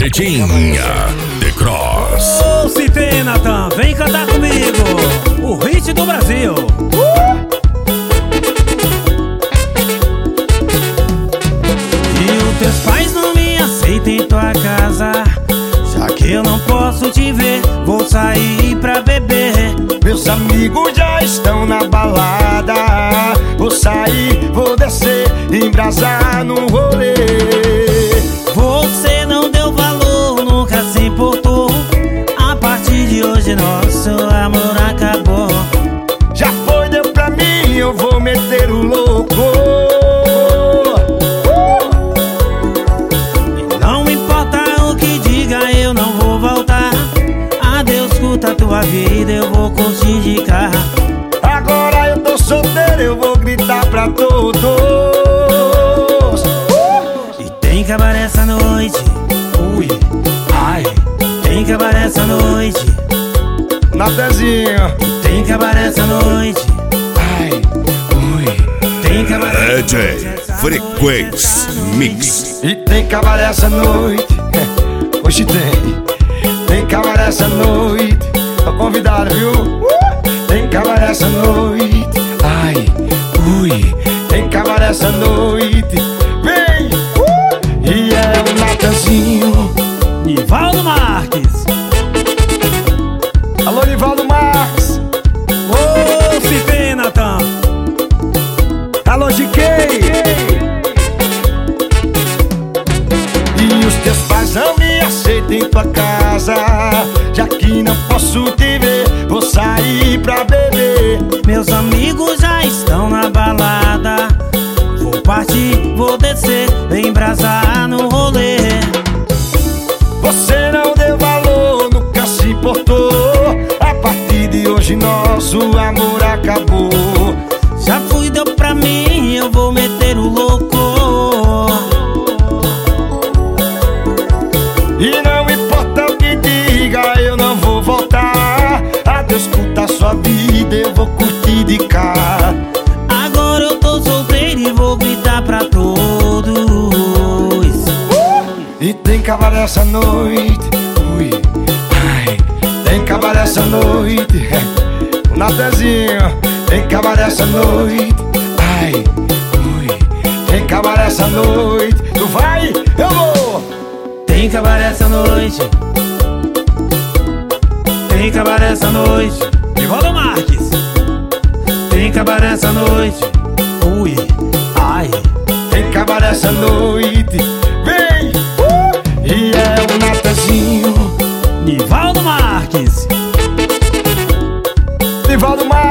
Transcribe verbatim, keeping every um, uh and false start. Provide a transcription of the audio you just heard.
Caretinha The Cross. Ô, se tem, Natan, vem cantar comigo o hit do Brasil. uh! E os teus pais não me aceitam em tua casa, já que eu não posso te ver, vou sair pra beber. Meus amigos já estão na balada, vou sair, vou descer, embrasar no rolê. Você não deu valor, nunca se importou. A partir de hoje nosso amor acabou. Já foi, deu pra mim, eu vou meter o louco. E não importa o que diga, eu não vou voltar. Adeus, curta a tua vida, eu vou curtir de carro. Agora eu tô solteiro, eu vou gritar pra todos. E tem cabaré essa noite, ui, ai. Tem cabaré essa noite, Natanzinho. tem cabaré essa noite, Ai, ui. tem cabaré D J Frequência Mix. E tem cabaré essa noite. Hoje tem. Tem cabaré essa noite. Tô convidado, viu? Uh! Tem cabaré essa noite. Ai, ui. Tem cabaré essa noite. Vem! Uh! E é o Natanzinho. Nivaldo Marques. Alô, Nivaldo Marques. Ô, se tem, Natan. Alô, G K. E os teus pais não me aceitam em tua casa, já que não posso te ver, vou sair pra beber. Meus amigos já estão na balada, vou partir, vou descer, embrasar no rolê. Você não deu valor, nunca se importou. A partir de hoje nosso amor acabou. Já fui, deu pra mim, eu vou meter o louco. E não importa o que diga, eu não vou voltar. Adeus, curta a sua vida, eu vou curtir de cá. Agora eu tô solteiro e vou gritar pra todos. E tem cabaré essa noite, ui, ai. Tem cabaré essa noite, o Natanzinho. Tem cabaré essa noite, ai, ui. Tem cabaré essa noite, tu vai, eu vou. Tem cabaré essa noite, tem cabaré essa noite, Nivaldo Marques. Tem cabaré essa noite, ui, ai. Tem cabaré essa noite, vem, uh! E é o Natanzinho. Nivaldo Marques. Nivaldo Marques.